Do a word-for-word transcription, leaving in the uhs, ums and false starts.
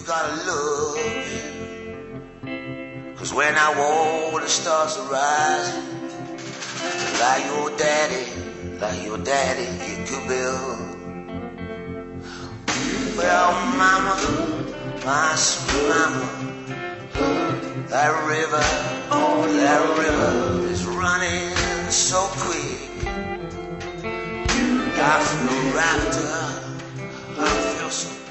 gotta love him. Cause when I walk, the stars are rising. Like your daddy, like your daddy, you could build. Well, mama, my sweet mama, that river, oh, that river is running so quick. I feel right to her, I feel so